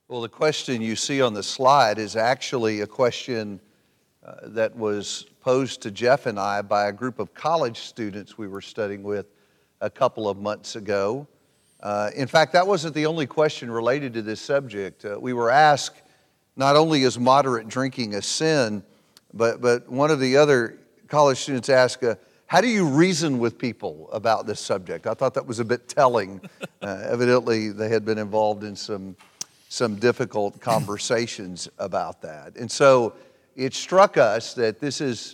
Well, the question you see on the slide is actually a question that was posed to Jeff and I by a group of college students we were studying with a couple of months ago. In fact, that wasn't the only question related to this subject. We were asked, not only is moderate drinking a sin, but one of the other college students asked, how do you reason with people about this subject? I thought that was a bit telling. Evidently, they had been involved in some difficult conversations about that. And so it struck us that this is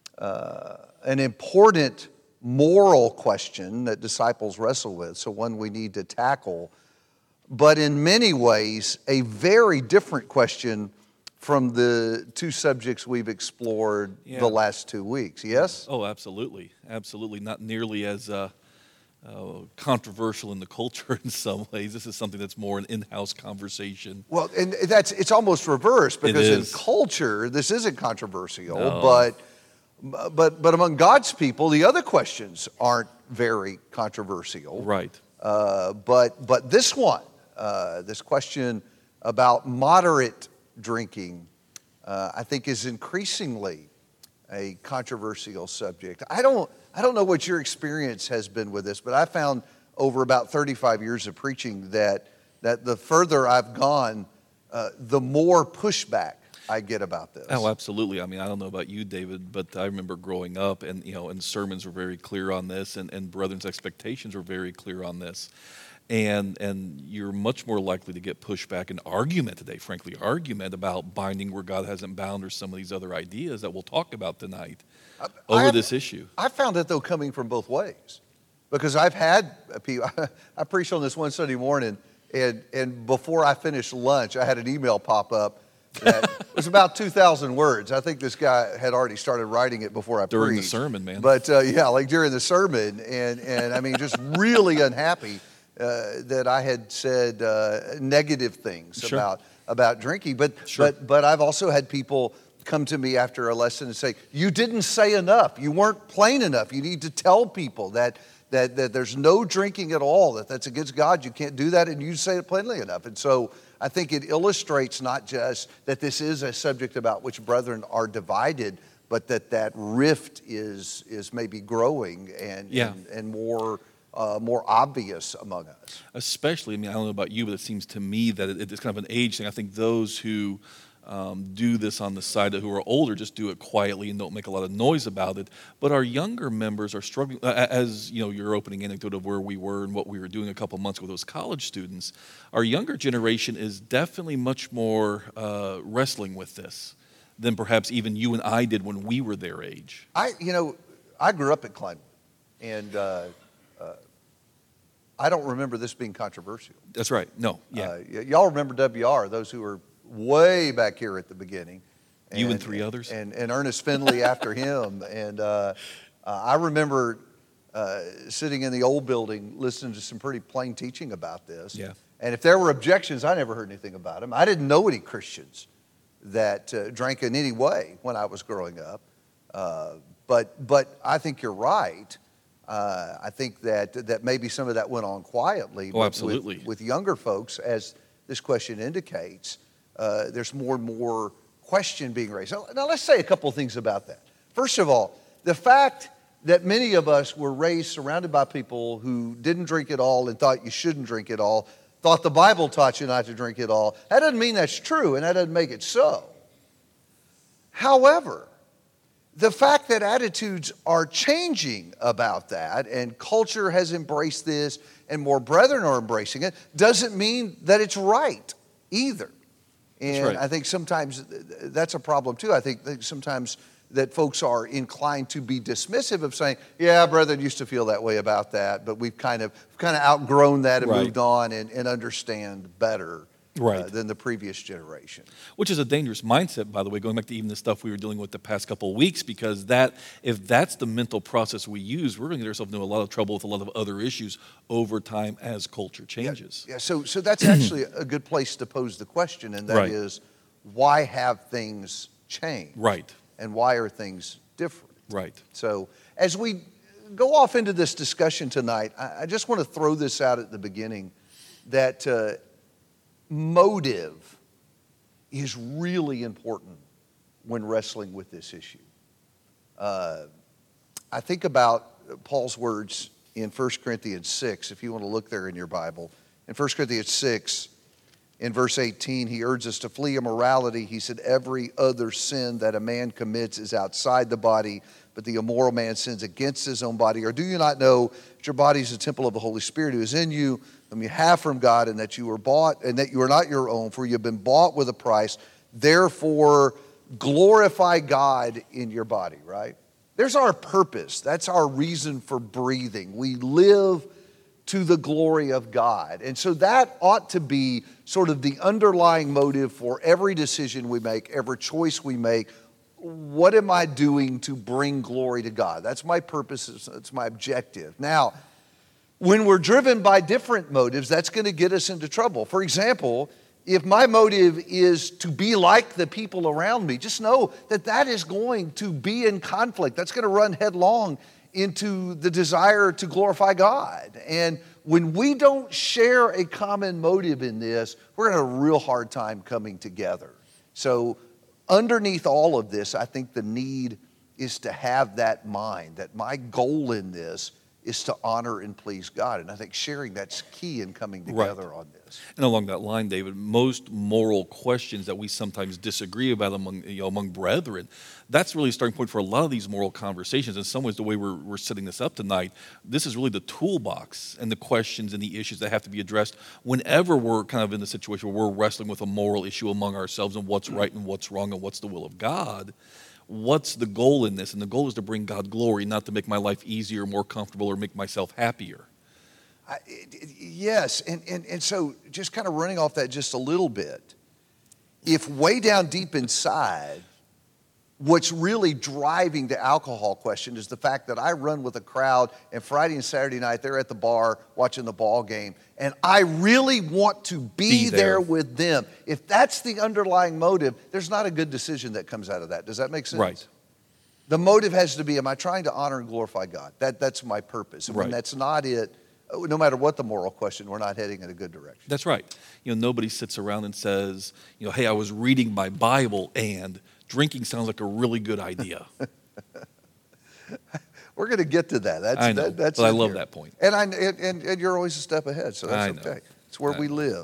an important moral question that disciples wrestle with, so one we need to tackle, but in many ways a very different question from the two subjects we've explored the last 2 weeks. Yes? Oh, absolutely. Absolutely. Not nearly as controversial in the culture in some ways. This is something that's more an in-house conversation. Well, and it's almost reversed, because in culture this isn't controversial, no. But among God's people, the other questions aren't very controversial. Right. But this one, this question about moderate drinking, I think is increasingly a controversial subject. I don't know what your experience has been with this, but I found over about 35 years of preaching that the further I've gone, the more pushback I get about this. Oh, absolutely. I mean, I don't know about you, David, but I remember growing up, and and sermons were very clear on this, and brethren's expectations were very clear on this. And you're much more likely to get pushback and argument today, frankly, argument about binding where God hasn't bound, or some of these other ideas that we'll talk about tonight over this issue. I found it, though, coming from both ways, because I've had people, I preached on this one Sunday morning, and before I finished lunch, I had an email pop up that was about 2,000 words. I think this guy had already started writing it before I preached. During the sermon, man. But like during the sermon, and I mean, just really unhappy that I had said negative things about drinking. But I've also had people come to me after a lesson and say, you didn't say enough. You weren't plain enough. You need to tell people that there's no drinking at all, that's against God. You can't do that, and you say it plainly enough. And so I think it illustrates not just that this is a subject about which brethren are divided, but that rift is maybe growing and more obvious among us. Especially, I mean, I don't know about you, but it seems to me that it's kind of an age thing. I think those who do this on the side who are older just do it quietly and don't make a lot of noise about it. But our younger members are struggling, as your opening anecdote of where we were and what we were doing a couple months ago with those college students. Our younger generation is definitely much more wrestling with this than perhaps even you and I did when we were their age. I grew up at Kleinwood, and I don't remember this being controversial. That's right. No. Yeah. Y'all remember WR, those who were way back here at the beginning. You and three others? And Ernest Finley after him. And I remember sitting in the old building listening to some pretty plain teaching about this. Yeah. And if there were objections, I never heard anything about them. I didn't know any Christians that drank in any way when I was growing up. But I think you're right. I think that maybe some of that went on quietly. Oh, absolutely. With younger folks, as this question indicates, there's more and more question being raised. Now, let's say a couple of things about that. First of all, the fact that many of us were raised surrounded by people who didn't drink at all and thought you shouldn't drink at all, thought the Bible taught you not to drink at all, that doesn't mean that's true, and that doesn't make it so. However, the fact that attitudes are changing about that, and culture has embraced this, and more brethren are embracing it, doesn't mean that it's right either. And right. I think sometimes that's a problem too. I think sometimes that folks are inclined to be dismissive of saying, yeah, brethren used to feel that way about that, but we've kind of outgrown that and moved on and understand better than the previous generation. Which is a dangerous mindset, by the way, going back to even the stuff we were dealing with the past couple of weeks, because if that's the mental process we use, we're going to get ourselves into a lot of trouble with a lot of other issues over time as culture changes. Yeah. So that's actually a good place to pose the question, and that is, why have things changed? Right. And why are things different? Right. So as we go off into this discussion tonight, I just want to throw this out at the beginning, that motive is really important when wrestling with this issue. I think about Paul's words in 1 Corinthians 6, if you want to look there in your Bible. In 1 Corinthians 6, in verse 18, he urges us to flee immorality. He said, every other sin that a man commits is outside the body, but the immoral man sins against his own body. Or do you not know that your body is a temple of the Holy Spirit who is in you, whom you have from God, and that you were bought, and that you are not your own, for you have been bought with a price. Therefore, glorify God in your body, right? There's our purpose. That's our reason for breathing. We live to the glory of God. And so that ought to be sort of the underlying motive for every decision we make, every choice we make. What am I doing to bring glory to God? That's my purpose. It's my objective. Now, when we're driven by different motives, that's going to get us into trouble. For example, if my motive is to be like the people around me, just know that that is going to be in conflict. That's going to run headlong into the desire to glorify God. And when we don't share a common motive in this, we're going to have a real hard time coming together. So underneath all of this, I think the need is to have that mind, that my goal in this is to honor and please God. And I think sharing that's key in coming together on this. And along that line, David, most moral questions that we sometimes disagree about among brethren, that's really a starting point for a lot of these moral conversations. In some ways, the way we're setting this up tonight, this is really the toolbox and the questions and the issues that have to be addressed whenever we're kind of in the situation where we're wrestling with a moral issue among ourselves and what's right and what's wrong and what's the will of God. What's the goal in this? And the goal is to bring God glory, not to make my life easier, more comfortable, or make myself happier. Yes, and so just kind of running off that just a little bit, if way down deep inside, what's really driving the alcohol question is the fact that I run with a crowd, and Friday and Saturday night they're at the bar watching the ball game, and I really want to be there with them. If that's the underlying motive, there's not a good decision that comes out of that. Does that make sense? Right. The motive has to be, am I trying to honor and glorify God? That's my purpose. And when that's not it, no matter what the moral question, we're not heading in a good direction. That's right. Nobody sits around and says, hey, I was reading my Bible and drinking sounds like a really good idea. We're going to get to that. I know, but I love that point. And you're always a step ahead, so that's okay. It's where we live.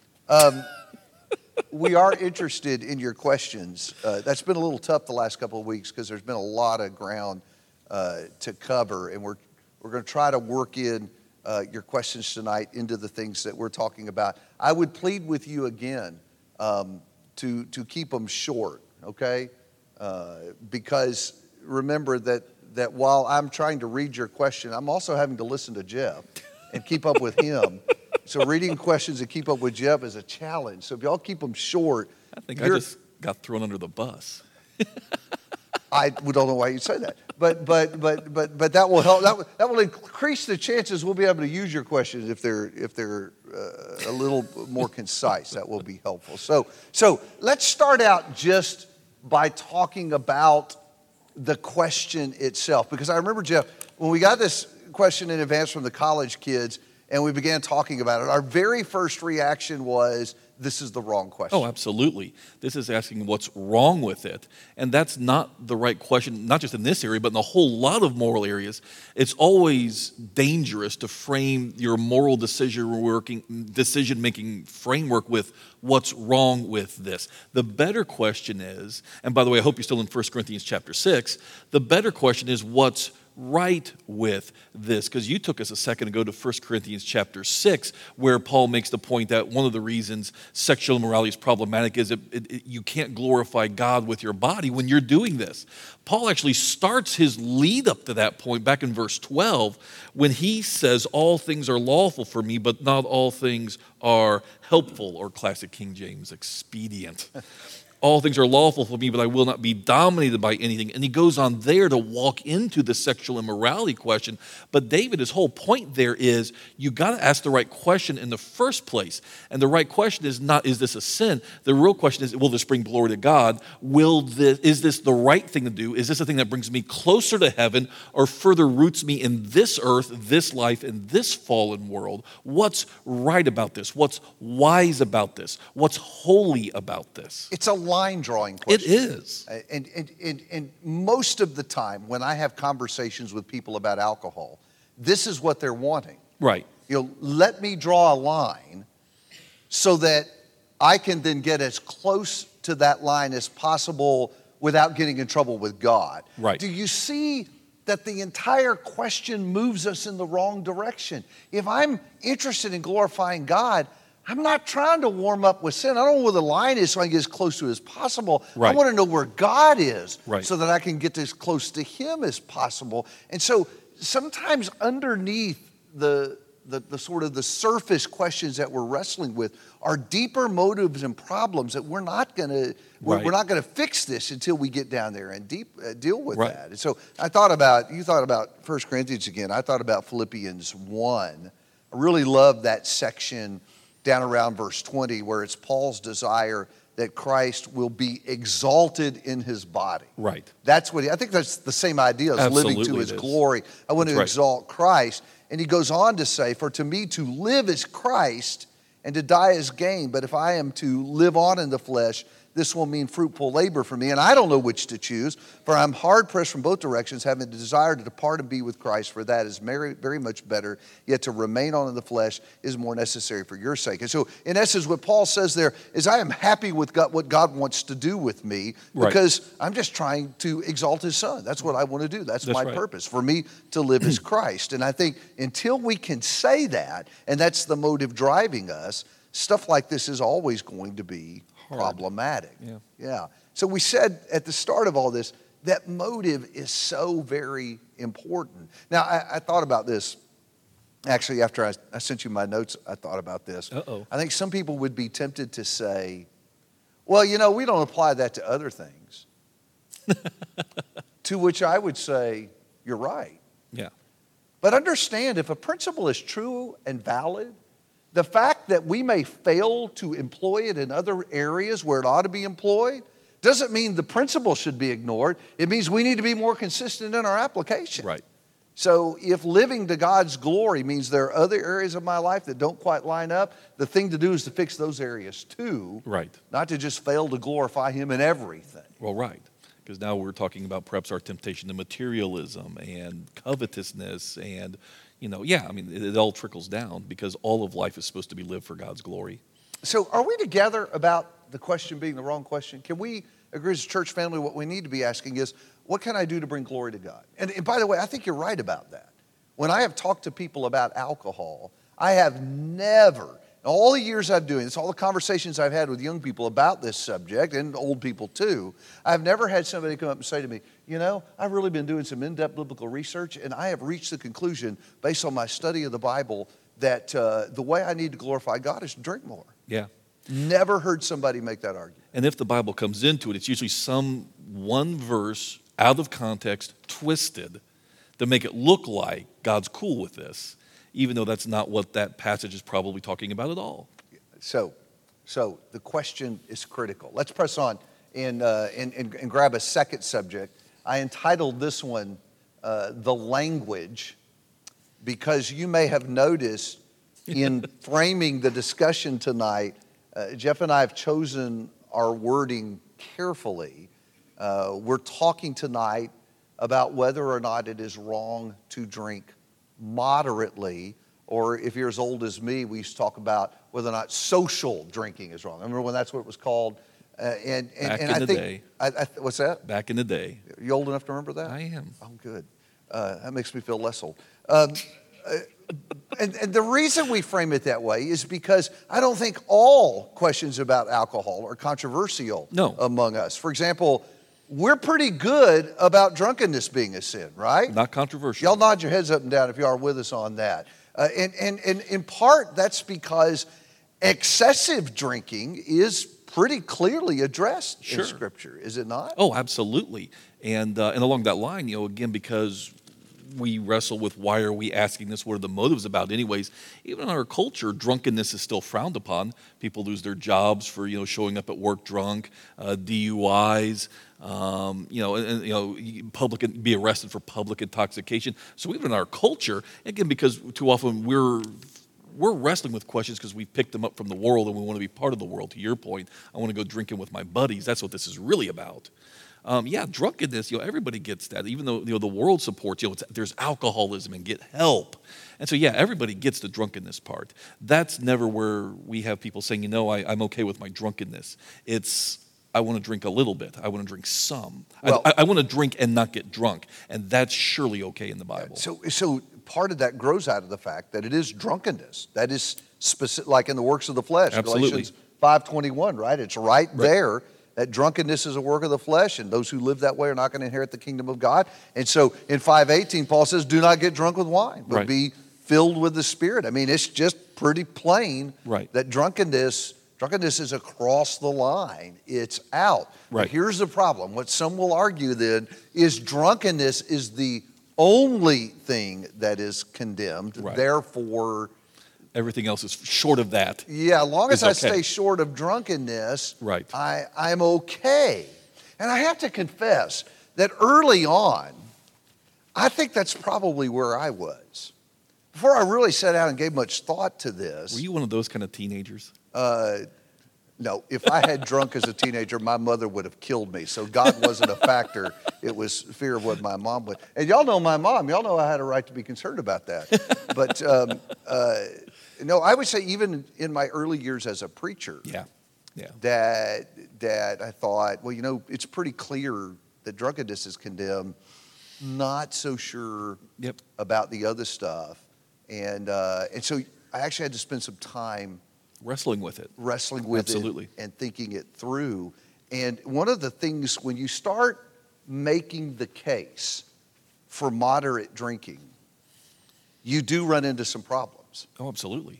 We are interested in your questions. That's been a little tough the last couple of weeks because there's been a lot of ground to cover, and we're going to try to work in your questions tonight into the things that we're talking about. I would plead with you again to keep them short, okay? Because remember that while I'm trying to read your question, I'm also having to listen to Jeff and keep up with him. So reading questions and keep up with Jeff is a challenge. So if y'all keep them short. I think I just got thrown under the bus. I don't know why you say that, but that will help. That will increase the chances we'll be able to use your questions if they're a little more concise. That will be helpful. So let's start out just by talking about the question itself, because I remember, Jeff, when we got this question in advance from the college kids and we began talking about it, our very first reaction was, this is the wrong question. Oh, absolutely. This is asking what's wrong with it. And that's not the right question, not just in this area, but in a whole lot of moral areas. It's always dangerous to frame your moral decision-making framework with what's wrong with this. The better question is, and by the way, I hope you're still in 1 Corinthians chapter 6, the better question is what's right with this, because you took us a second ago to 1 Corinthians chapter 6, where Paul makes the point that one of the reasons sexual immorality is problematic is you can't glorify God with your body when you're doing this. Paul actually starts his lead up to that point back in verse 12 when he says, all things are lawful for me, but not all things are helpful, or classic King James, expedient. all things are lawful for me, but I will not be dominated by anything. And he goes on there to walk into the sexual immorality question. But David, his whole point there is you got to ask the right question in the first place. And the right question is not, is this a sin? The real question is, will this bring glory to God? Is this the right thing to do? Is this a thing that brings me closer to heaven or further roots me in this earth, this life, in this fallen world? What's right about this? What's wise about this? What's holy about this? It's a line drawing question. It is. And most of the time when I have conversations with people about alcohol, this is what they're wanting. Right. Let me draw a line so that I can then get as close to that line as possible without getting in trouble with God. Right. Do you see that the entire question moves us in the wrong direction? If I'm interested in glorifying God, I'm not trying to warm up with sin. I don't know where the line is so I can get as close to it as possible. Right. I want to know where God is so that I can get as close to Him as possible. And so sometimes underneath the sort of the surface questions that we're wrestling with are deeper motives and problems that we're not going to fix this until we get down there and deal with that. And so you thought about 1 Corinthians again. I thought about Philippians 1. I really love that section down around verse 20 where it's Paul's desire that Christ will be exalted in his body. Right. I think that's the same idea as living to his glory. I want to exalt Christ. And he goes on to say, for to me to live is Christ and to die is gain. But if I am to live on in the flesh, this will mean fruitful labor for me. And I don't know which to choose, for I'm hard pressed from both directions, having a desire to depart and be with Christ, for that is very, very much better. Yet to remain on in the flesh is more necessary for your sake. And so in essence, what Paul says there is I am happy with God, what God wants to do with me because I'm just trying to exalt his son. That's what I want to do. That's my purpose. For me to live as Christ. And I think until we can say that, and that's the motive driving us, stuff like this is always going to be problematic. Yeah. So we said at the start of all this, that motive is so very important. Now, I thought about this. Actually, after I sent you my notes, I thought about this. I think some people would be tempted to say, well, we don't apply that to other things. To which I would say, you're right. Yeah. But understand, if a principle is true and valid, the fact that we may fail to employ it in other areas where it ought to be employed doesn't mean the principle should be ignored. It means we need to be more consistent in our application. Right. So if living to God's glory means there are other areas of my life that don't quite line up, the thing to do is to fix those areas too. Right. Not to just fail to glorify Him in everything. Well, right. Because now we're talking about perhaps our temptation to materialism and covetousness and it all trickles down because all of life is supposed to be lived for God's glory. So are we together about the question being the wrong question? Can we agree as a church family what we need to be asking is, what can I do to bring glory to God? And by the way, I think you're right about that. When I have talked to people about alcohol, I have never, in all the years I've doing this, all the conversations I've had with young people about this subject, and old people too, I've never had somebody come up and say to me, I've really been doing some in-depth biblical research, and I have reached the conclusion, based on my study of the Bible, that the way I need to glorify God is to drink more. Yeah. Never heard somebody make that argument. And if the Bible comes into it, it's usually some one verse out of context, twisted, to make it look like God's cool with this, even though that's not what that passage is probably talking about at all. So the question is critical. Let's press on and grab a second subject. I entitled this one, The Language, because you may have noticed in framing the discussion tonight, Jeff and I have chosen our wording carefully. We're talking tonight about whether or not it is wrong to drink moderately, or if you're as old as me, we used to talk about whether or not social drinking is wrong. I remember when that's what it was called. Back in the day. What's that? Back in the day. You old enough to remember that? I am. Oh, good. That makes me feel less old. And the reason we frame it that way is because I don't think all questions about alcohol are controversial among us. For example, we're pretty good about drunkenness being a sin, right? Not controversial. Y'all nod your heads up and down if you are with us on that. And in part, that's because excessive drinking is pretty clearly addressed Sure. in Scripture, is it not? Oh, absolutely. And along that line, again, because we wrestle with why are we asking this? What are the motives about? Anyways, even in our culture, drunkenness is still frowned upon. People lose their jobs for showing up at work drunk, DUIs, be arrested for public intoxication. So even in our culture, again, because too often we're wrestling with questions because we picked them up from the world and we want to be part of the world. To your point, I want to go drinking with my buddies. That's what this is really about. Drunkenness, everybody gets that, even though, the world supports, there's alcoholism and get help. And so, everybody gets the drunkenness part. That's never where we have people saying, I'm okay with my drunkenness. It's, I want to drink a little bit. I want to drink some. Well, I want to drink and not get drunk. And that's surely okay in the Bible. So part of that grows out of the fact that it is drunkenness. That is specific, like in the works of the flesh. Absolutely. Galatians 5:21, right? It's right there. That drunkenness is a work of the flesh, and those who live that way are not going to inherit the kingdom of God. And so in 5:18, Paul says, do not get drunk with wine, but be filled with the Spirit. I mean, it's just pretty plain that drunkenness is across the line. It's out. But here's the problem. What some will argue then is drunkenness is the only thing that is condemned. Therefore, everything else is short of that. Yeah, as long as I stay short of drunkenness, I'm okay. And I have to confess that early on, I think that's probably where I was. Before I really sat down and gave much thought to this. Were you one of those kind of teenagers? No, if I had drunk as a teenager, my mother would have killed me. So God wasn't a factor. It was fear of what my mom would. And y'all know my mom. Y'all know I had a right to be concerned about that. But no, I would say even in my early years as a preacher, that I thought, well, it's pretty clear that drunkenness is condemned. Not so sure about the other stuff. And so I actually had to spend some time wrestling with it. Absolutely. And thinking it through. And one of the things, when you start making the case for moderate drinking, you do run into some problems. Oh, absolutely.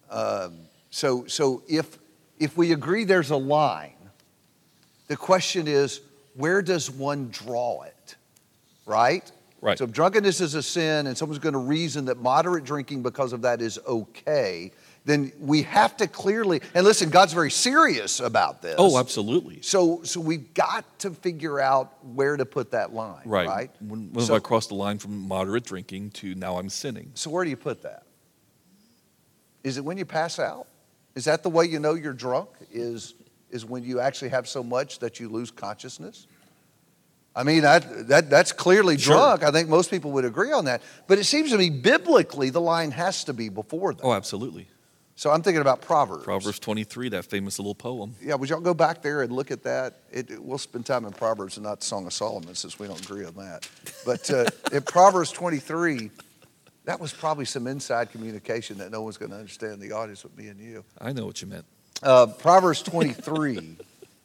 So if we agree there's a line, the question is, where does one draw it, right? Right. So if drunkenness is a sin and someone's going to reason that moderate drinking because of that is okay, then we have to clearly, and listen, God's very serious about this. Oh, absolutely. So we've got to figure out where to put that line, right? When have I crossed the line from moderate drinking to now I'm sinning? So where do you put that? Is it when you pass out? Is that the way you know you're drunk? Is when you actually have so much that you lose consciousness? I mean, that's clearly drunk. I think most people would agree on that. But it seems to me biblically the line has to be before that. Oh, absolutely. So I'm thinking about Proverbs. Proverbs 23, that famous little poem. Yeah, would y'all go back there and look at that? We'll spend time in Proverbs and not the Song of Solomon since we don't agree on that. But in Proverbs 23, that was probably some inside communication that no one's going to understand in the audience with me and you. I know what you meant. Proverbs 23,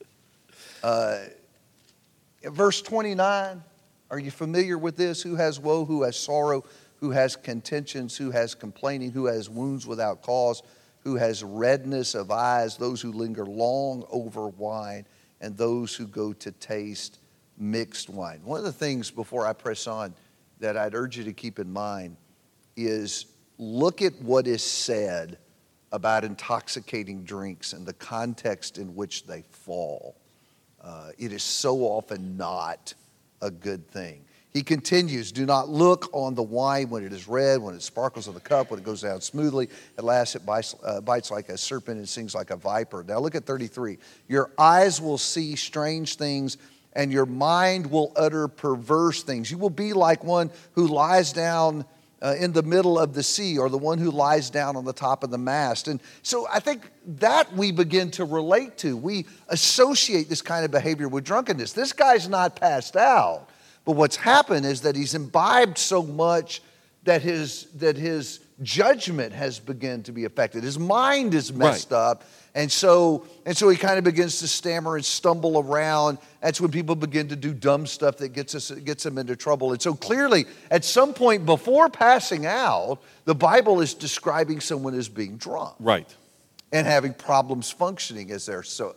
verse 29. Are you familiar with this? Who has woe, who has sorrow, who has contentions, who has complaining, who has wounds without cause, who has redness of eyes, those who linger long over wine, and those who go to taste mixed wine. One of the things before I press on that I'd urge you to keep in mind is look at what is said about intoxicating drinks and the context in which they fall. It is so often not a good thing. He continues, do not look on the wine when it is red, when it sparkles in the cup, when it goes down smoothly. At last it bites like a serpent and sings like a viper. Now look at 33. Your eyes will see strange things, and your mind will utter perverse things. You will be like one who lies down in the middle of the sea, or the one who lies down on the top of the mast. And so I think that we begin to relate to. We associate this kind of behavior with drunkenness. This guy's not passed out. But what's happened is that he's imbibed so much that his judgment has begun to be affected. His mind is messed up. And so he kind of begins to stammer and stumble around. That's when people begin to do dumb stuff that gets them into trouble. And so clearly, at some point before passing out, the Bible is describing someone as being drunk. Right. And having problems functioning as they're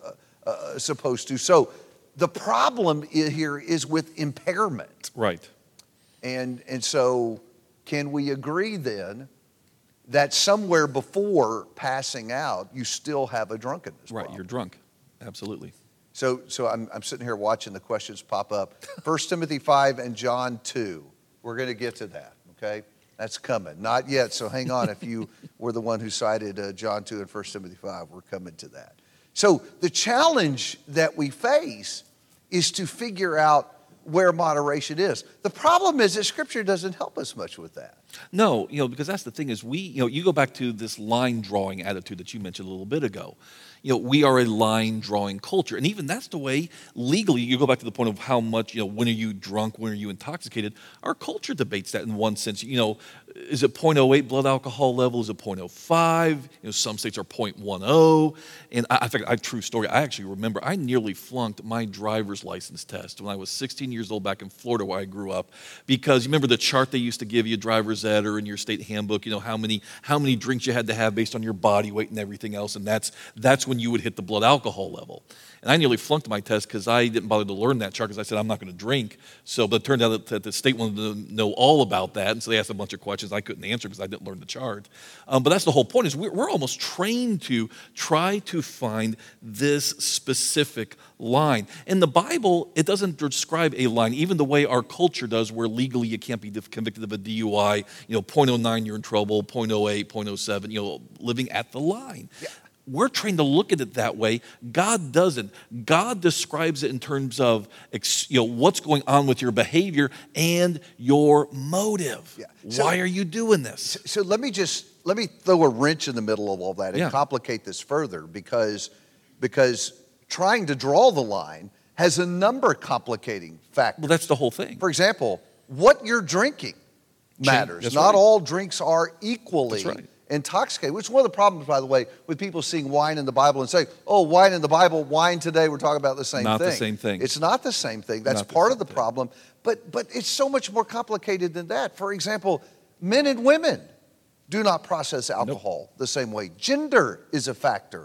supposed to. So the problem here is with impairment. Right. And so can we agree then that somewhere before passing out, you still have a drunkenness Right, problem? you're drunk. Absolutely. So I'm sitting here watching the questions pop up. 1 Timothy 5 and John 2. We're going to get to that, okay? That's coming. Not yet, so hang on. If you were the one who cited John 2 and 1 Timothy 5, we're coming to that. So the challenge that we face is to figure out where moderation is. The problem is that Scripture doesn't help us much with that. No, because that's the thing is you go back to this line drawing attitude that you mentioned a little bit ago. We are a line drawing culture. And even that's the way legally, you go back to the point of how much, when are you drunk, when are you intoxicated? Our culture debates that in one sense. Is it 0.08 blood alcohol level? Is it 0.05? Some states are 0.10. And I think I true story. I actually remember I nearly flunked my driver's license test when I was 16 years old back in Florida where I grew up. Because you remember the chart they used to give you, driver's ed or in your state handbook, how many drinks you had to have based on your body weight and everything else. And that's when you would hit the blood alcohol level. And I nearly flunked my test because I didn't bother to learn that chart because I said I'm not going to drink. But it turned out that the state wanted to know all about that. And so they asked a bunch of questions I couldn't answer because I didn't learn the chart. But that's the whole point is we're almost trained to try to find this specific line. In the Bible, it doesn't describe a line, even the way our culture does, where legally you can't be convicted of a DUI, 0.09 you're in trouble, 0.08, 0.07, living at the line. Yeah. We're trained to look at it that way. God doesn't. God describes it in terms of what's going on with your behavior and your motive. Yeah. So, why are you doing this? So let me throw a wrench in the middle of all that and complicate this further because trying to draw the line has a number of complicating factors. Well, that's the whole thing. For example, what you're drinking matters. That's Not right. all drinks are equally intoxicated, which is one of the problems, by the way, with people seeing wine in the Bible and saying, oh, wine in the Bible, wine today, we're talking about the same thing. Not the same thing. It's not the same thing. That's part of the problem. But it's so much more complicated than that. For example, men and women do not process alcohol the same way. Gender is a factor.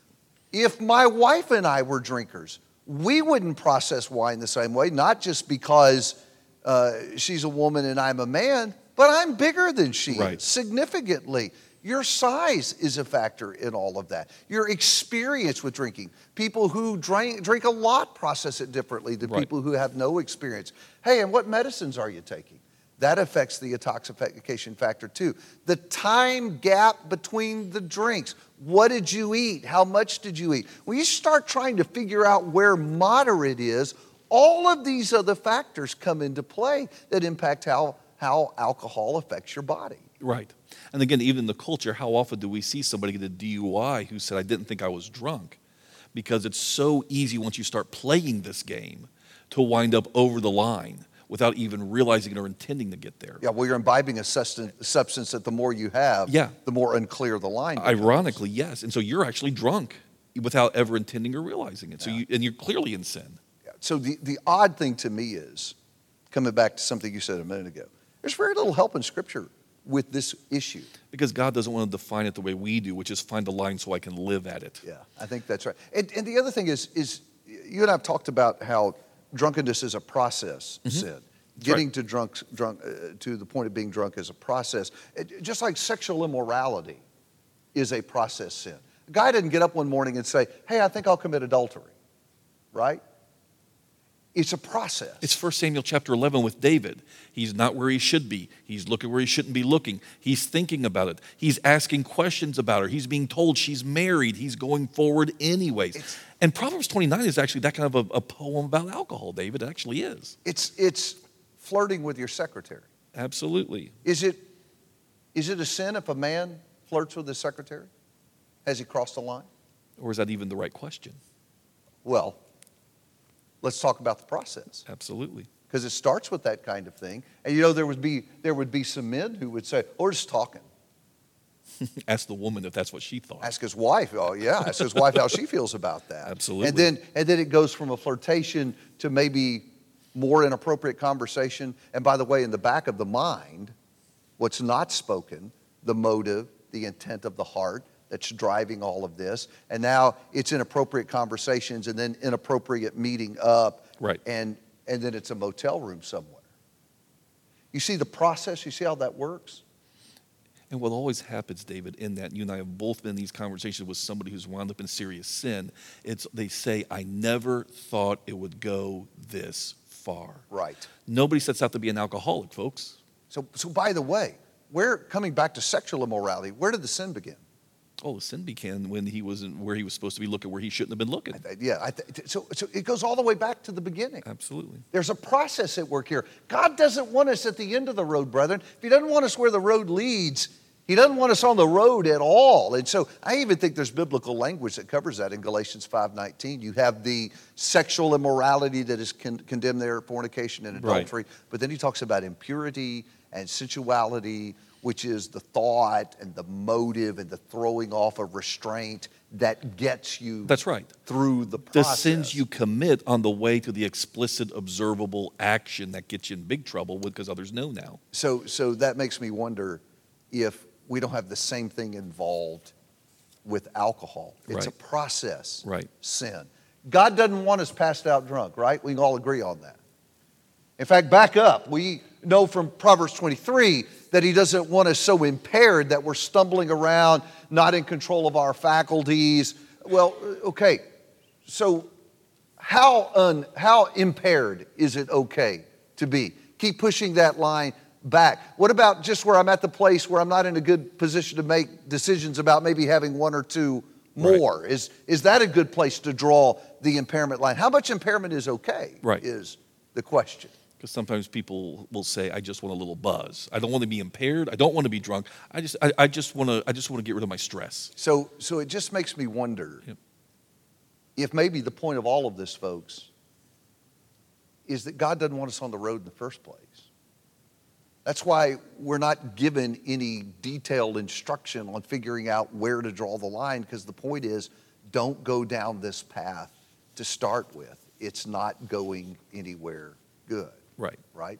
If my wife and I were drinkers, we wouldn't process wine the same way, not just because she's a woman and I'm a man, but I'm bigger than she is, significantly. Your size is a factor in all of that. Your experience with drinking. People who drink a lot process it differently than people who have no experience. Hey, and what medicines are you taking? That affects the intoxication factor too. The time gap between the drinks. What did you eat? How much did you eat? When you start trying to figure out where moderate is, all of these other factors come into play that impact how alcohol affects your body. Right. And again, even in the culture, how often do we see somebody get a DUI who said, I didn't think I was drunk? Because it's so easy once you start playing this game to wind up over the line without even realizing it or intending to get there. Yeah, well, you're imbibing a substance that the more you have, the more unclear the line becomes. Ironically, yes. And so you're actually drunk without ever intending or realizing it. So you're clearly in sin. Yeah. So the odd thing to me is, coming back to something you said a minute ago, there's very little help in Scripture with this issue. Because God doesn't want to define it the way we do, which is find a line so I can live at it. Yeah, I think that's right. And the other thing is you and I have talked about how drunkenness is a process sin. Getting to to the point of being drunk is a process. Just like sexual immorality is a process sin. A guy didn't get up one morning and say, hey, I think I'll commit adultery, right? It's a process. It's 1 Samuel chapter 11 with David. He's not where he should be. He's looking where he shouldn't be looking. He's thinking about it. He's asking questions about her. He's being told she's married. He's going forward anyways. And Proverbs 29 is actually that kind of a poem about alcohol, David. It actually is. It's flirting with your secretary. Absolutely. Is it a sin if a man flirts with his secretary? Has he crossed the line? Or is that even the right question? Well, let's talk about the process. Absolutely. Because it starts with that kind of thing. And there would be some men who would say, oh, we're just talking. Ask the woman if that's what she thought. Ask his wife. Oh, yeah. Ask his wife how she feels about that. Absolutely. And then it goes from a flirtation to maybe more inappropriate conversation. And by the way, in the back of the mind, what's not spoken, the motive, the intent of the heart, that's driving all of this. And now it's inappropriate conversations and then inappropriate meeting up. Right. And then it's a motel room somewhere. You see the process? You see how that works? And what always happens, David, in that you and I have both been in these conversations with somebody who's wound up in serious sin, they say, I never thought it would go this far. Right. Nobody sets out to be an alcoholic, folks. So by the way, coming back to sexual immorality, where did the sin begin? Oh, the sin began when he wasn't where he was supposed to be looking, where he shouldn't have been looking. So it goes all the way back to the beginning. Absolutely. There's a process at work here. God doesn't want us at the end of the road, brethren. If he doesn't want us where the road leads, he doesn't want us on the road at all. And so I even think there's biblical language that covers that in Galatians 5:19. You have the sexual immorality that is condemned there, fornication and adultery. Right. But then he talks about impurity and sensuality, which is the thought and the motive and the throwing off of restraint that gets you That's right. through the process. The sins you commit on the way to the explicit, observable action that gets you in big trouble because others know now. So that makes me wonder if we don't have the same thing involved with alcohol. It's a process sin. God doesn't want us passed out drunk, right? We can all agree on that. In fact, back up. We know from Proverbs 23 that he doesn't want us so impaired that we're stumbling around, not in control of our faculties. Well, okay, so how impaired is it okay to be? Keep pushing that line back. What about just where I'm at the place where I'm not in a good position to make decisions about maybe having one or two more? Right. Is that a good place to draw the impairment line? How much impairment is okay? Right. Is the question. Because sometimes people will say, I just want a little buzz. I don't want to be impaired. I don't want to be drunk. I just want to get rid of my stress. So it just makes me wonder if maybe the point of all of this, folks, is that God doesn't want us on the road in the first place. That's why we're not given any detailed instruction on figuring out where to draw the line, because the point is, don't go down this path to start with. It's not going anywhere good. Right?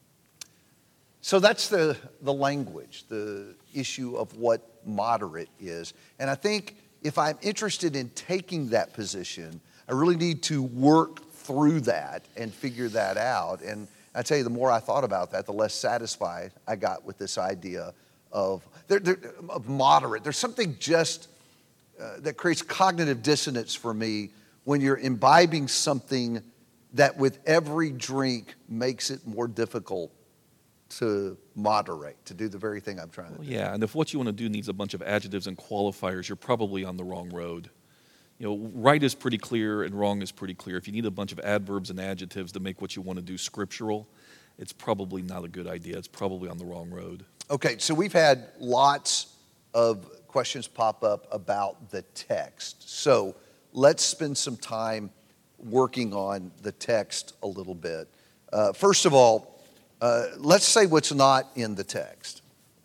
So that's the language, the issue of what moderate is. And I think if I'm interested in taking that position, I really need to work through that and figure that out. And I tell you, the more I thought about that, the less satisfied I got with this idea of moderate. There's something just that creates cognitive dissonance for me when you're imbibing something that with every drink makes it more difficult to moderate, to do the very thing I'm trying to do. Yeah, and if what you want to do needs a bunch of adjectives and qualifiers, you're probably on the wrong road. Right is pretty clear and wrong is pretty clear. If you need a bunch of adverbs and adjectives to make what you want to do scriptural, it's probably not a good idea. It's probably on the wrong road. Okay, so we've had lots of questions pop up about the text. So let's spend some time working on the text a little bit. First of all, let's say what's not in the text.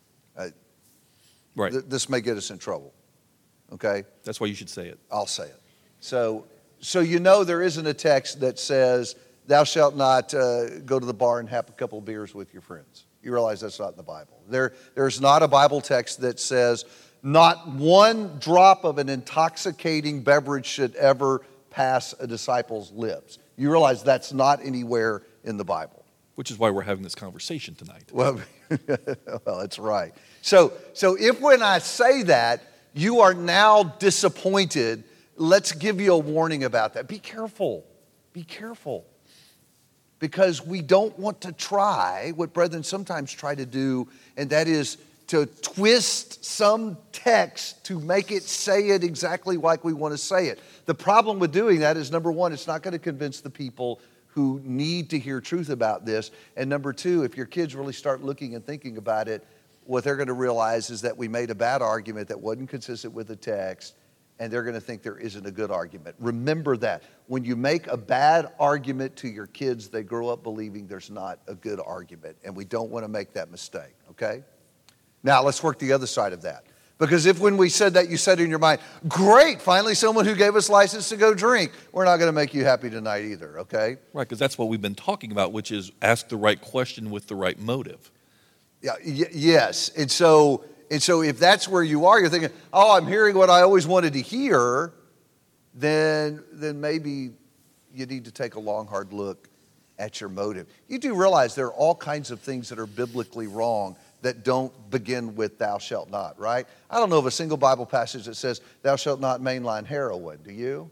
This may get us in trouble. Okay? That's why you should say it. I'll say it. So there isn't a text that says, thou shalt not go to the bar and have a couple of beers with your friends. You realize that's not in the Bible. There's not a Bible text that says, not one drop of an intoxicating beverage should ever pass a disciple's lips. You realize that's not anywhere in the Bible. Which is why we're having this conversation tonight. Well, that's right. So if when I say that, you are now disappointed, let's give you a warning about that. Be careful. Be careful. Because we don't want to try what brethren sometimes try to do, and that is to twist some text to make it say it exactly like we want to say it. The problem with doing that is, number one, it's not going to convince the people who need to hear truth about this. And number two, if your kids really start looking and thinking about it, what they're going to realize is that we made a bad argument that wasn't consistent with the text, and they're going to think there isn't a good argument. Remember that. When you make a bad argument to your kids, they grow up believing there's not a good argument, and we don't want to make that mistake, okay? Now, let's work the other side of that. Because if when we said that, you said in your mind, great, finally someone who gave us license to go drink, we're not going to make you happy tonight either, okay? Right, because that's what we've been talking about, which is ask the right question with the right motive. Yeah, yes. And so And so if that's where you are, you're thinking, oh, I'm hearing what I always wanted to hear, then maybe you need to take a long, hard look at your motive. You do realize there are all kinds of things that are biblically wrong that don't begin with thou shalt not, right? I don't know of a single Bible passage that says thou shalt not mainline heroin. Do you?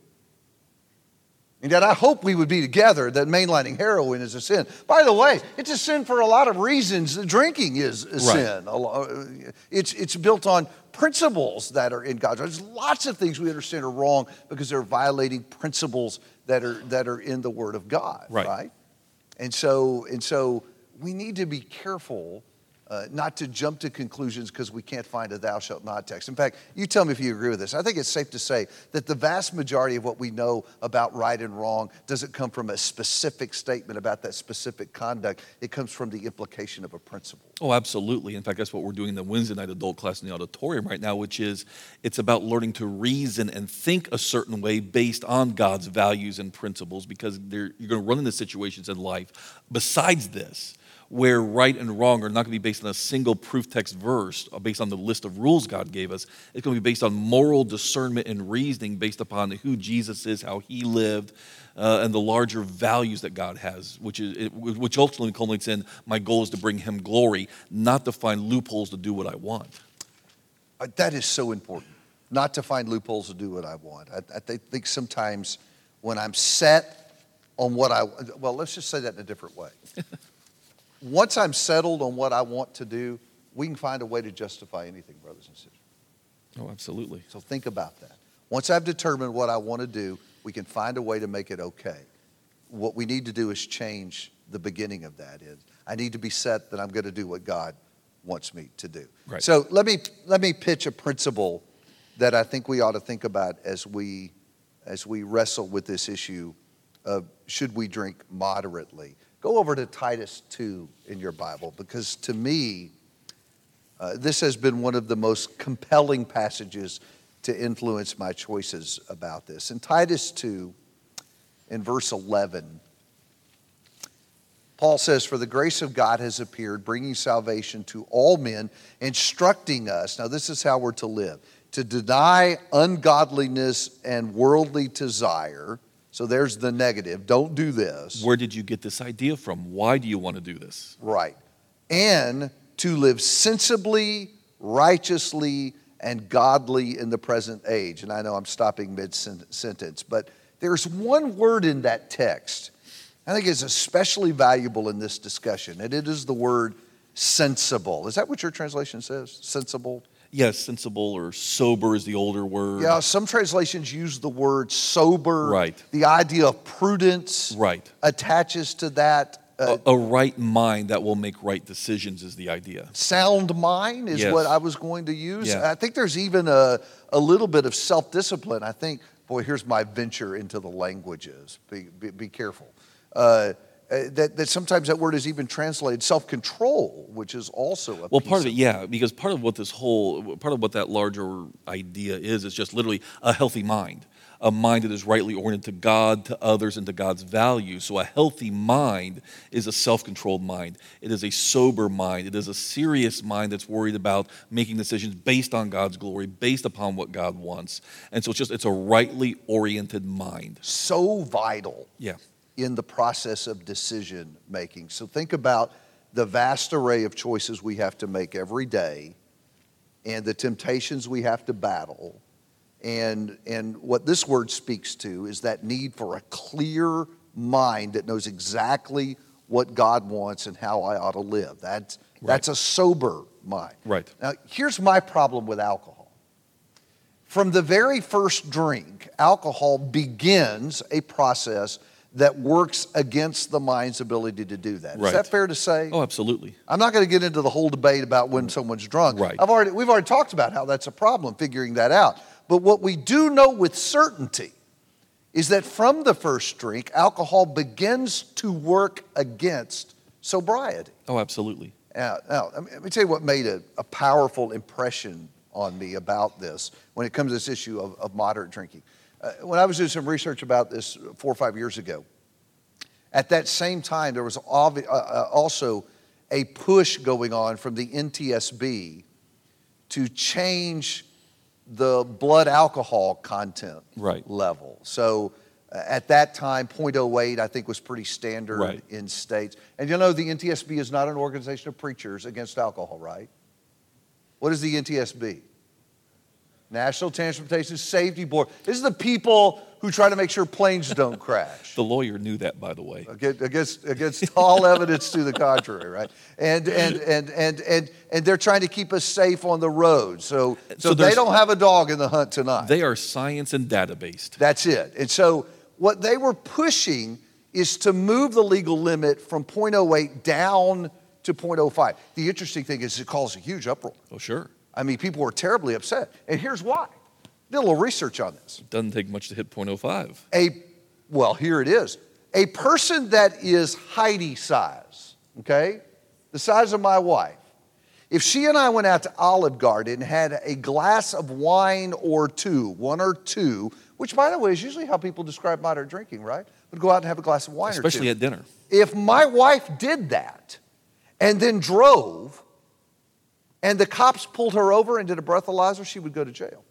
And yet I hope we would be together that mainlining heroin is a sin. By the way, it's a sin for a lot of reasons. Drinking is a sin. It's built on principles that are in God's. There's lots of things we understand are wrong because they're violating principles that are in the Word of God, right? And so we need to be careful not to jump to conclusions because we can't find a thou shalt not text. In fact, you tell me if you agree with this. I think it's safe to say that the vast majority of what we know about right and wrong doesn't come from a specific statement about that specific conduct. It comes from the implication of a principle. Oh, absolutely. In fact, that's what we're doing in the Wednesday night adult class in the auditorium right now, which is it's about learning to reason and think a certain way based on God's values and principles, because you're going to run into situations in life besides this where right and wrong are not going to be based on a single proof text verse or based on the list of rules God gave us. It's going to be based on moral discernment and reasoning based upon who Jesus is, how he lived, and the larger values that God has, which ultimately culminates in my goal is to bring him glory, not to find loopholes to do what I want. That is so important, not to find loopholes to do what I want. I think sometimes when I'm set on well, let's just say that in a different way. Once I'm settled on what I want to do, we can find a way to justify anything, brothers and sisters. Oh, absolutely. So think about that. Once I've determined what I want to do, we can find a way to make it okay. What we need to do is change the beginning of that. I need to be set that I'm going to do what God wants me to do. Right. So let me pitch a principle that I think we ought to think about as we wrestle with this issue of should we drink moderately. Go over to Titus 2 in your Bible, because to me, this has been one of the most compelling passages to influence my choices about this. In Titus 2, in verse 11, Paul says, "For the grace of God has appeared, bringing salvation to all men, instructing us," now this is how we're to live, "to deny ungodliness and worldly desire." So there's the negative. Don't do this. Where did you get this idea from? Why do you want to do this? Right. And to live sensibly, righteously, and godly in the present age. And I know I'm stopping mid-sentence, but there's one word in that text I think is especially valuable in this discussion, and it is the word sensible. Is that what your translation says? Sensible? Yes, sensible or sober is the older word. Yeah, some translations use the word sober. Right. The idea of prudence attaches to that. A right mind that will make right decisions is the idea. Sound mind is what I was going to use. Yeah. I think there's even a little bit of self-discipline. I think, boy, here's my venture into the languages. Be careful. That sometimes that word is even translated self-control, which is also a part of it, yeah, because part of what that larger idea is just literally a healthy mind, a mind that is rightly oriented to God, to others, and to God's values. So a healthy mind is a self-controlled mind. It is a sober mind. It is a serious mind that's worried about making decisions based on God's glory, based upon what God wants. And so it's a rightly oriented mind. So vital. Yeah. In the process of decision making. So think about the vast array of choices we have to make every day and the temptations we have to battle. And what this word speaks to is that need for a clear mind that knows exactly what God wants and how I ought to live. That's a sober mind. Right. Now, here's my problem with alcohol. From the very first drink, alcohol begins a process that works against the mind's ability to do that. Is that fair to say? Oh, absolutely. I'm not going to get into the whole debate about when someone's drunk. Right. We've already talked about how that's a problem, figuring that out. But what we do know with certainty is that from the first drink, alcohol begins to work against sobriety. Oh, absolutely. Now let me tell you what made a powerful impression on me about this when it comes to this issue of moderate drinking. When I was doing some research about this 4 or 5 years ago, at that same time, there was also a push going on from the NTSB to change the blood alcohol content Right. level. So at that time, 0.08, I think, was pretty standard Right. in states. And you know, the NTSB is not an organization of preachers against alcohol, right? What is the NTSB? National Transportation Safety Board. This is the people who try to make sure planes don't crash. The lawyer knew that, by the way. Against all evidence to the contrary, right? And they're trying to keep us safe on the road. So they don't have a dog in the hunt tonight. They are science and data-based. That's it. And so what they were pushing is to move the legal limit from 0.08 down to 0.05. The interesting thing is it caused a huge uproar. Oh, sure. I mean, people were terribly upset. And here's why. Did a little research on this. It doesn't take much to hit 0.05. Well, here it is. A person that is Heidi size, okay, the size of my wife, if she and I went out to Olive Garden and had a glass of wine or two, one or two, which, by the way, is usually how people describe moderate drinking, right? Would go out and have a glass of wine or two. Especially at dinner. If my wife did that and then drove and the cops pulled her over and did a breathalyzer, she would go to jail.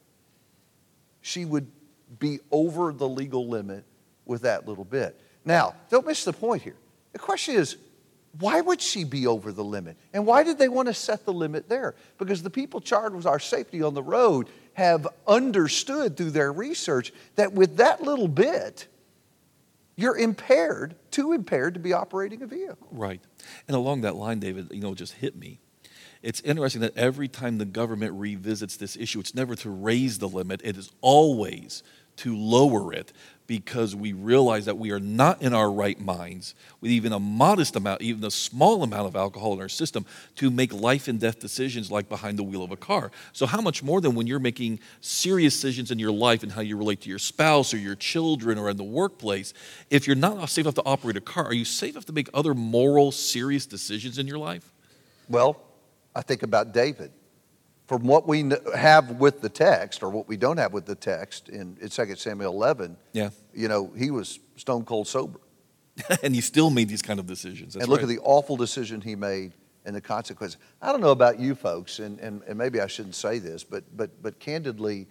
She would be over the legal limit with that little bit. Now, don't miss the point here. The question is, why would she be over the limit? And why did they want to set the limit there? Because the people charged with our safety on the road have understood through their research that with that little bit, you're impaired, too impaired to be operating a vehicle. Right. And along that line, David, it just hit me. It's interesting that every time the government revisits this issue, it's never to raise the limit. It is always to lower it because we realize that we are not in our right minds with even a modest amount, even a small amount of alcohol in our system to make life and death decisions like behind the wheel of a car. So how much more than when you're making serious decisions in your life and how you relate to your spouse or your children or in the workplace, if you're not safe enough to operate a car, are you safe enough to make other moral, serious decisions in your life? Well, I think about David. From what we have with the text, or what we don't have with the text in 2 Samuel 11, Yeah. He was stone cold sober. And he still made these kind of decisions. That's and look right. at the awful decision he made and the consequences. I don't know about you folks, and maybe I shouldn't say this, but candidly,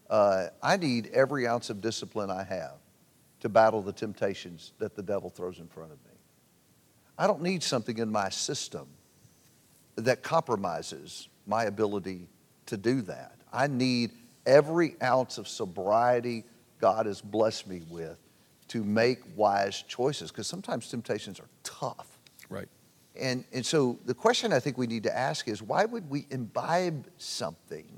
I need every ounce of discipline I have to battle the temptations that the devil throws in front of me. I don't need something in my system that compromises my ability to do that. I need every ounce of sobriety God has blessed me with to make wise choices, because sometimes temptations are tough. Right. And so the question I think we need to ask is, why would we imbibe something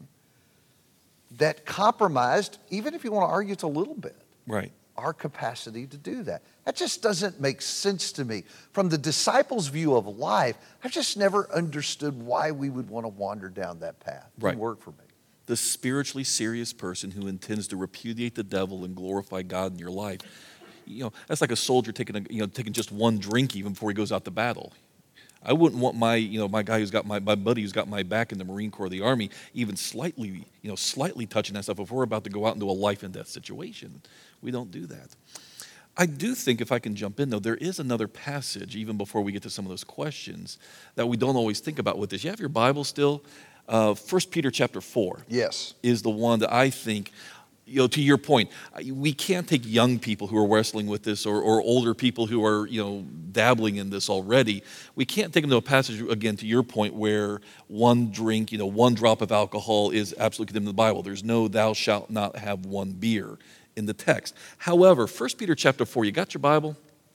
that compromised, even if you want to argue it's a little bit, Right. our capacity to do that? That just doesn't make sense to me. From the disciples' view of life, I've just never understood why we would want to wander down that path. It Right. didn't work for me. The spiritually serious person who intends to repudiate the devil and glorify God in your life, that's like a soldier taking just one drink even before he goes out to battle. I wouldn't want my guy who's got my buddy who's got my back in the Marine Corps or the Army even slightly touching that stuff if we're about to go out into a life and death situation. We don't do that. I do think, if I can jump in though, there is another passage even before we get to some of those questions that we don't always think about with this. You have your Bible still? 1 Peter chapter 4 Yes. is the one that I think, to your point, we can't take young people who are wrestling with this or older people who are, dabbling in this already. We can't take them to a passage, again, to your point, where one drink, one drop of alcohol is absolutely condemned in the Bible. There's no thou shalt not have one beer in the text. However, 1 Peter chapter 4, you got your Bible?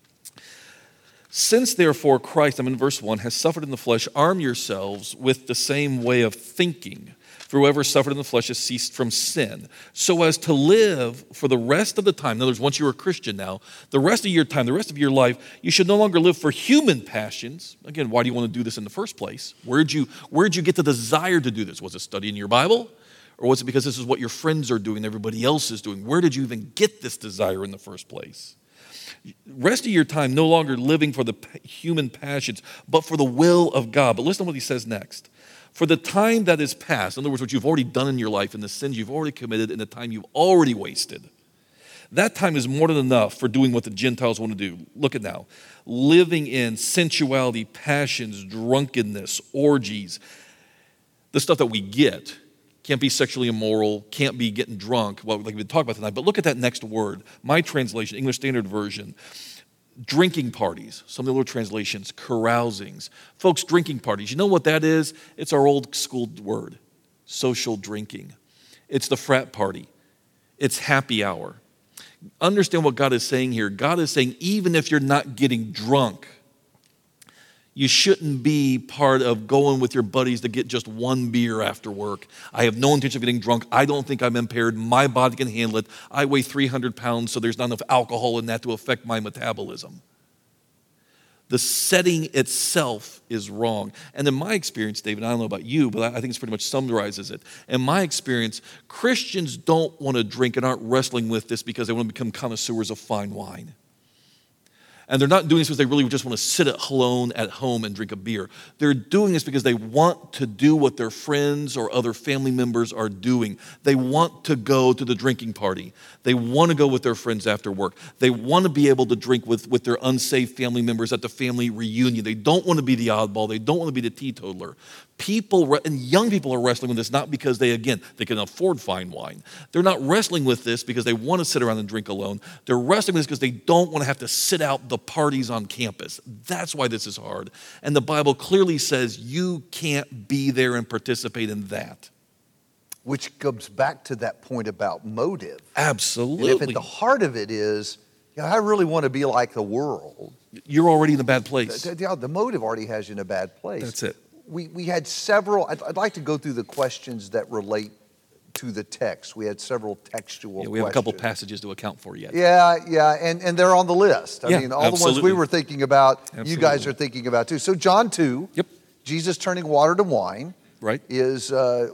Since therefore Christ, I'm in verse 1, has suffered in the flesh, arm yourselves with the same way of thinking. For whoever suffered in the flesh has ceased from sin, so as to live for the rest of the time. In other words, once you're a Christian now, the rest of your time, the rest of your life, you should no longer live for human passions. Again, why do you want to do this in the first place? Where'd you get the desire to do this? Was it studying your Bible? Or was it because this is what your friends are doing, everybody else is doing? Where did you even get this desire in the first place? Rest of your time no longer living for the human passions, but for the will of God. But listen to what he says next. For the time that is past, in other words, what you've already done in your life and the sins you've already committed and the time you've already wasted, that time is more than enough for doing what the Gentiles want to do. Look at now. Living in sensuality, passions, drunkenness, orgies, the stuff that we get can't be sexually immoral, can't be getting drunk, well, like we've been talking about tonight. But look at that next word. My translation, English Standard Version, drinking parties. Some of the little translations, carousings. Folks, drinking parties. You know what that is? It's our old school word, social drinking. It's the frat party. It's happy hour. Understand what God is saying here. God is saying even if you're not getting drunk, you shouldn't be part of going with your buddies to get just one beer after work. I have no intention of getting drunk. I don't think I'm impaired. My body can handle it. I weigh 300 pounds, so there's not enough alcohol in that to affect my metabolism. The setting itself is wrong. And in my experience, David, I don't know about you, but I think it pretty much summarizes it. In my experience, Christians don't want to drink and aren't wrestling with this because they want to become connoisseurs of fine wine. And they're not doing this because they really just want to sit alone at home and drink a beer. They're doing this because they want to do what their friends or other family members are doing. They want to go to the drinking party. They want to go with their friends after work. They want to be able to drink with their unsaved family members at the family reunion. They don't want to be the oddball. They don't want to be the teetotaler. People, and young people are wrestling with this not because they can afford fine wine. They're not wrestling with this because they want to sit around and drink alone. They're wrestling with this because they don't want to have to sit out the parties on campus. That's why this is hard. And the Bible clearly says you can't be there and participate in that. Which comes back to that point about motive. Absolutely. And if at the heart of it is, I really want to be like the world. You're already in a bad place. The motive already has you in a bad place. That's it. We had several, I'd like to go through the questions that relate to the text. We had several textual questions. We have a couple passages to account for yet. Yeah, and they're on the list. I mean, all absolutely. the ones we were thinking about, Absolutely. you guys are thinking about too. So John 2, Yep. Jesus turning water to wine, Right. is,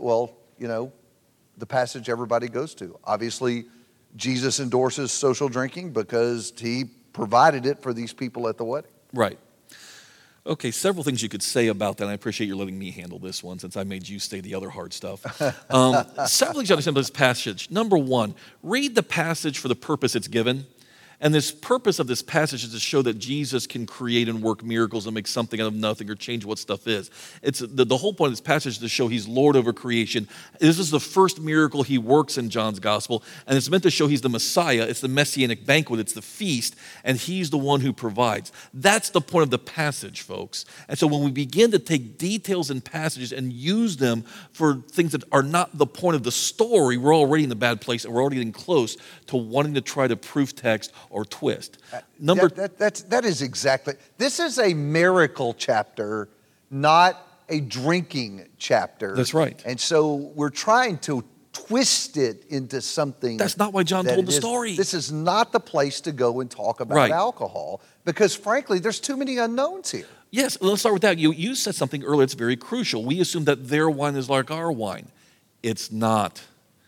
the passage everybody goes to. Obviously, Jesus endorses social drinking because he provided it for these people at the wedding. Right. Okay, several things you could say about that. I appreciate you letting me handle this one since I made you say the other hard stuff. Several things you understand about this passage. Number one, read the passage for the purpose it's given. And this purpose of this passage is to show that Jesus can create and work miracles and make something out of nothing or change what stuff is. It's the whole point of this passage is to show he's Lord over creation. This is the first miracle he works in John's gospel, and it's meant to show he's the Messiah. It's the messianic banquet. It's the feast, and he's the one who provides. That's the point of the passage, folks. And so when we begin to take details in passages and use them for things that are not the point of the story, we're already in the bad place, and we're already getting close to wanting to try to proof text or twist. That is exactly. This is a miracle chapter, not a drinking chapter. That's right. And so we're trying to twist it into something. That's not why John told the story. This is not the place to go and talk about alcohol because, frankly, there's too many unknowns here. Yes, let's start with that. You said something earlier that's very crucial. We assume that their wine is like our wine. It's not.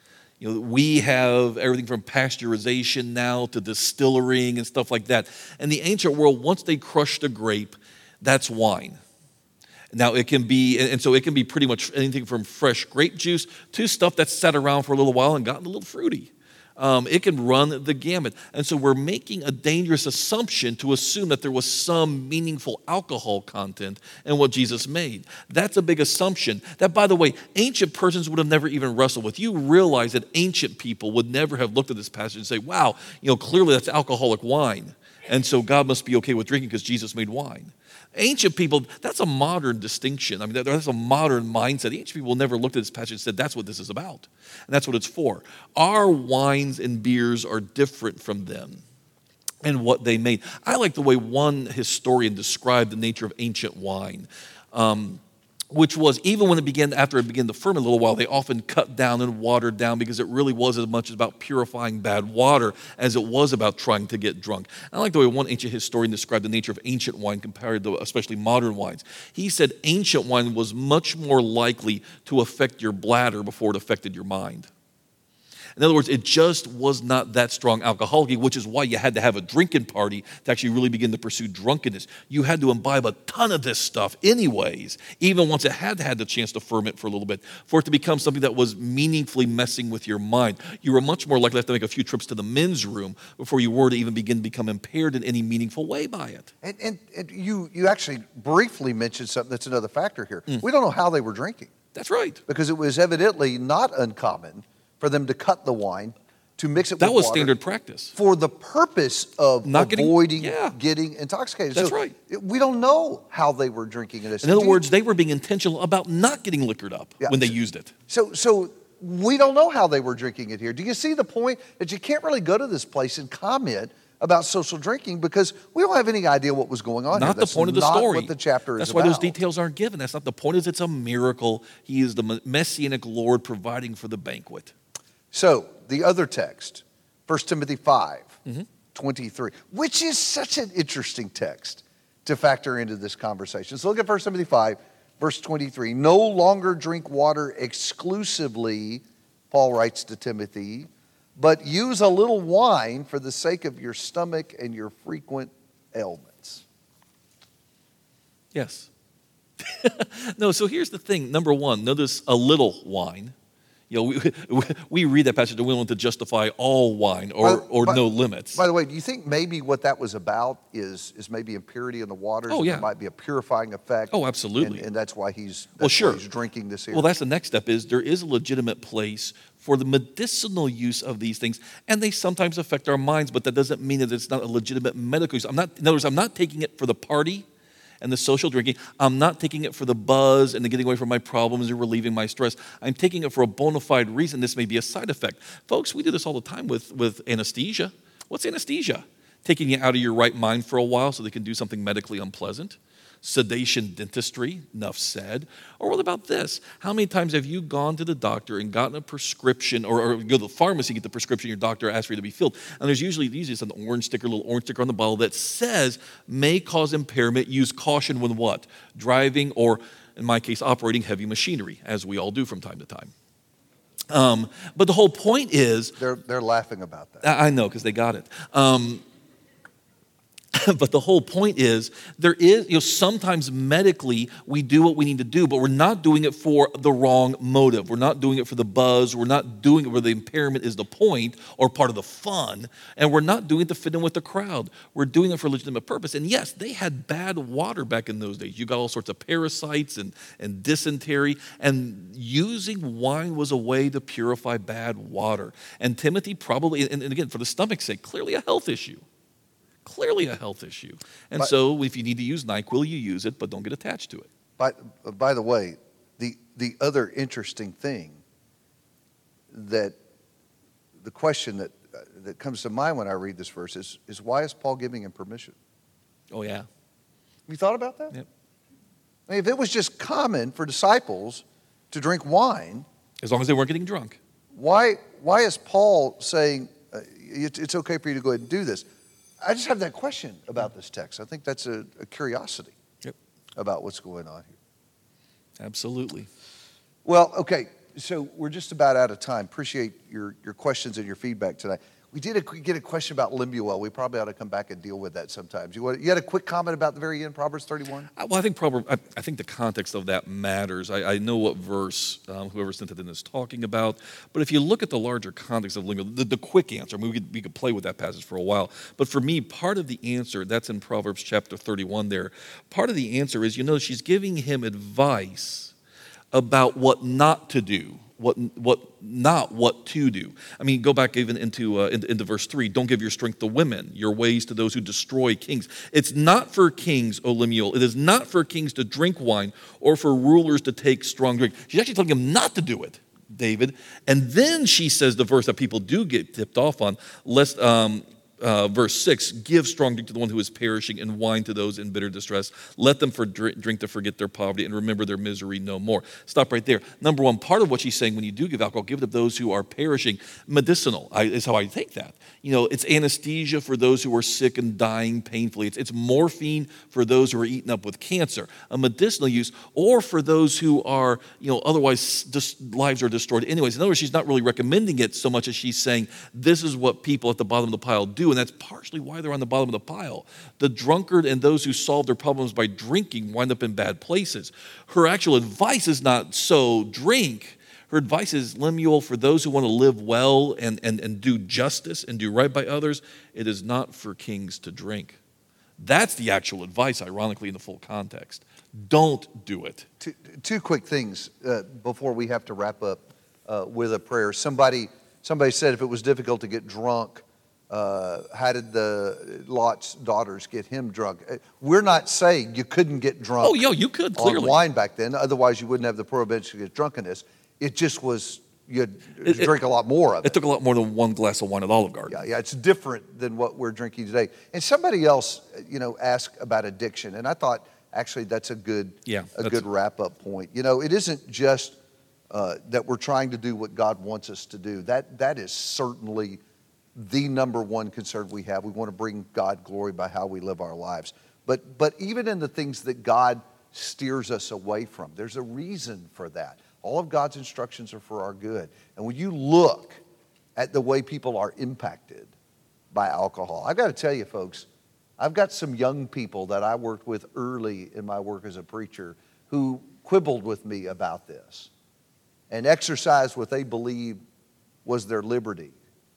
We have everything from pasteurization now to distilling and stuff like that. In the ancient world, once they crushed a grape, that's wine. Now it can be, and so it can be pretty much anything from fresh grape juice to stuff that's sat around for a little while and gotten a little fruity. It can run the gamut. And so we're making a dangerous assumption to assume that there was some meaningful alcohol content in what Jesus made. That's a big assumption that, by the way, ancient persons would have never even wrestled with. You realize that ancient people would never have looked at this passage and say, wow, clearly that's alcoholic wine. And so God must be okay with drinking because Jesus made wine. Ancient people, that's a modern distinction. I mean, that's a modern mindset. Ancient people never looked at this passage and said, that's what this is about. And that's what it's for. Our wines and beers are different from them and what they made. I like the way one historian described the nature of ancient wine, which was even when after it began to ferment a little while, they often cut down and watered down because it really was as much about purifying bad water as it was about trying to get drunk. I like the way one ancient historian described the nature of ancient wine compared to especially modern wines. He said ancient wine was much more likely to affect your bladder before it affected your mind. In other words, it just was not that strong alcoholically, which is why you had to have a drinking party to actually really begin to pursue drunkenness. You had to imbibe a ton of this stuff anyways, even once it had the chance to ferment for a little bit, for it to become something that was meaningfully messing with your mind. You were much more likely to have to make a few trips to the men's room before you were to even begin to become impaired in any meaningful way by it. And you actually briefly mentioned something that's another factor here. We don't know how they were drinking. That's right. Because it was evidently not uncommon for them to cut the wine, to mix it That with was water standard practice. for the purpose of Not avoiding yeah. getting intoxicated. That's So right. we don't know how they were drinking this. In other words, they were being intentional about not getting liquored up Yeah. when they used it. So we don't know how they were drinking it here. Do you see the point that you can't really go to this place and comment about social drinking because we don't have any idea what was going on here. Not the That's point of the not story. what the chapter That's is why about. those details aren't given. That's not the point. Is it's a miracle. He is the messianic Lord providing for the banquet. So the other text, 1 Timothy 5, Mm-hmm. 23, which is such an interesting text to factor into this conversation. So look at 1 Timothy 5, verse 23. No longer drink water exclusively, Paul writes to Timothy, but use a little wine for the sake of your stomach and your frequent ailments. Yes. No, so here's the thing. Number one, notice a little wine. You know, we read that passage and we want to justify all wine or no limits. By the way, do you think maybe what that was about is maybe impurity in the waters? Oh, yeah. There might be a purifying effect. Oh, absolutely. And that's why he's sure. why he's drinking this here. Well, that's the next step is there is a legitimate place for the medicinal use of these things, and they sometimes affect our minds, but that doesn't mean that it's not a legitimate medical use. In other words, I'm not taking it for the party and the social drinking. I'm not taking it for the buzz and the getting away from my problems and relieving my stress. I'm taking it for a bona fide reason. This may be a side effect. Folks, we do this all the time with anesthesia. What's anesthesia? Taking you out of your right mind for a while so they can do something medically unpleasant. Sedation dentistry, enough said. Or what about this? How many times have you gone to the doctor and gotten a prescription, or go to the pharmacy, get the prescription your doctor asked for you to be filled, and there's usually an orange sticker, little orange sticker on the bottle that says, may cause impairment, use caution when what? Driving or, in my case, operating heavy machinery, as we all do from time to time. But the whole point is... They're laughing about that. I know, because they got it. But the whole point is, there is, sometimes medically we do what we need to do, but we're not doing it for the wrong motive. We're not doing it for the buzz. We're not doing it where the impairment is the point or part of the fun. And we're not doing it to fit in with the crowd. We're doing it for a legitimate purpose. And yes, they had bad water back in those days. You got all sorts of parasites and dysentery. And using wine was a way to purify bad water. And Timothy probably, and again, for the stomach's sake, clearly a health issue. Clearly a health issue. And so if you need to use NyQuil, you use it, but don't get attached to it. By the way, the other interesting thing that the question that comes to mind when I read this verse is why is Paul giving him permission? Oh, yeah. Have you thought about that? Yep. I mean, if it was just common for disciples to drink wine, As long as they weren't getting drunk. why is Paul saying it's okay for you to go ahead and do this? I just have that question about this text. I think that's a curiosity about what's going on here. Absolutely. Well, okay, so we're just about out of time. Appreciate your questions and your feedback tonight. We did get a question about Lemuel. We probably ought to come back and deal with that sometimes. You had a quick comment about the very end, Proverbs 31? Well, I think the context of that matters. I know what verse whoever sent it in is talking about, but if you look at the larger context of Lemuel, the quick answer, I mean, we could play with that passage for a while, but for me, part of the answer, that's in Proverbs chapter 31 there, part of the answer is, she's giving him advice about what not to do. What to do. I mean, go back even into verse 3. Don't give your strength to women, your ways to those who destroy kings. It's not for kings, O Lemuel. It is not for kings to drink wine or for rulers to take strong drink. She's actually telling him not to do it, David. And then she says the verse that people do get tipped off on, lest... verse 6, give strong drink to the one who is perishing and wine to those in bitter distress. Let them drink to forget their poverty and remember their misery no more. Stop right there. Number one, part of what she's saying when you do give alcohol, give it to those who are perishing. Medicinal is how I take that. It's anesthesia for those who are sick and dying painfully. It's morphine for those who are eaten up with cancer. A medicinal use, or for those who are, otherwise lives are destroyed anyways. In other words, she's not really recommending it so much as she's saying this is what people at the bottom of the pile do. And that's partially why they're on the bottom of the pile. The drunkard and those who solve their problems by drinking wind up in bad places. Her actual advice is not so drink. Her advice is, Lemuel, for those who want to live well and do justice and do right by others, it is not for kings to drink. That's the actual advice, ironically, in the full context. Don't do it. Two quick things before we have to wrap up with a prayer. Somebody said if it was difficult to get drunk, how did the Lot's daughters get him drunk? We're not saying you couldn't get drunk. Oh, yeah, you could, clearly. On wine back then. Otherwise, you wouldn't have the prohibition against drunkenness. It just was, you'd drink a lot more of it. It took a lot more than one glass of wine at Olive Garden. Yeah, it's different than what we're drinking today. And somebody else, asked about addiction, and I thought actually that's a good wrap-up point. It isn't just that we're trying to do what God wants us to do. That is certainly the number one concern we have. We want to bring God glory by how we live our lives. But even in the things that God steers us away from, there's a reason for that. All of God's instructions are for our good. And when you look at the way people are impacted by alcohol, I've got to tell you, folks, I've got some young people that I worked with early in my work as a preacher who quibbled with me about this and exercised what they believed was their liberty.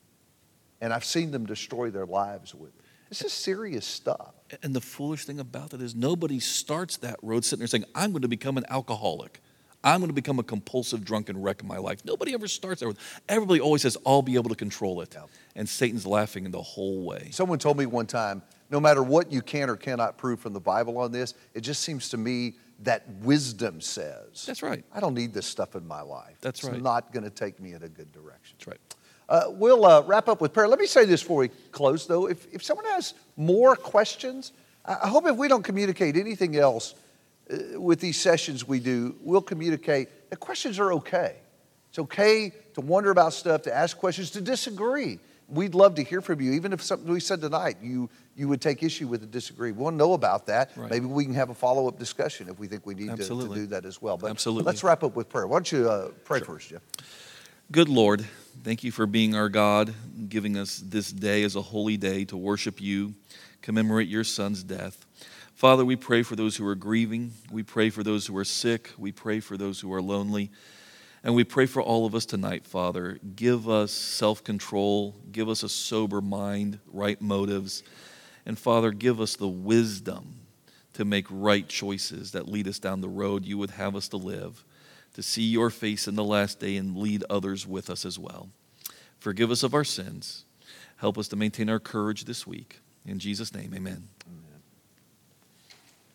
And I've seen them destroy their lives with it. This is serious stuff. And the foolish thing about it is nobody starts that road sitting there saying, I'm going to become an alcoholic. I'm going to become a compulsive drunken wreck in my life. Nobody ever starts that road. Everybody always says, I'll be able to control it. Yeah. And Satan's laughing the whole way. Someone told me one time, no matter what you can or cannot prove from the Bible on this, it just seems to me that wisdom says, that's right. I don't need this stuff in my life. That's right. It's not going to take me in a good direction. That's right. We'll wrap up with prayer. Let me say this before we close, though. If someone has more questions, I hope if we don't communicate anything else with these sessions we do, we'll communicate that questions are okay. It's okay to wonder about stuff, to ask questions, to disagree. We'd love to hear from you. Even if something we said tonight, you would take issue with and disagree. We want to know about that. Right. Maybe we can have a follow-up discussion if we think we need to do that as well. But Absolutely. Let's wrap up with prayer. Why don't you pray first, Jeff? Good Lord, thank you for being our God, giving us this day as a holy day to worship you, commemorate your son's death. Father, we pray for those who are grieving. We pray for those who are sick. We pray for those who are lonely. And we pray for all of us tonight, Father. Give us self-control. Give us a sober mind, right motives. And Father, give us the wisdom to make right choices that lead us down the road you would have us to live, to see your face in the last day and lead others with us as well. Forgive us of our sins. Help us to maintain our courage this week. In Jesus' name, amen.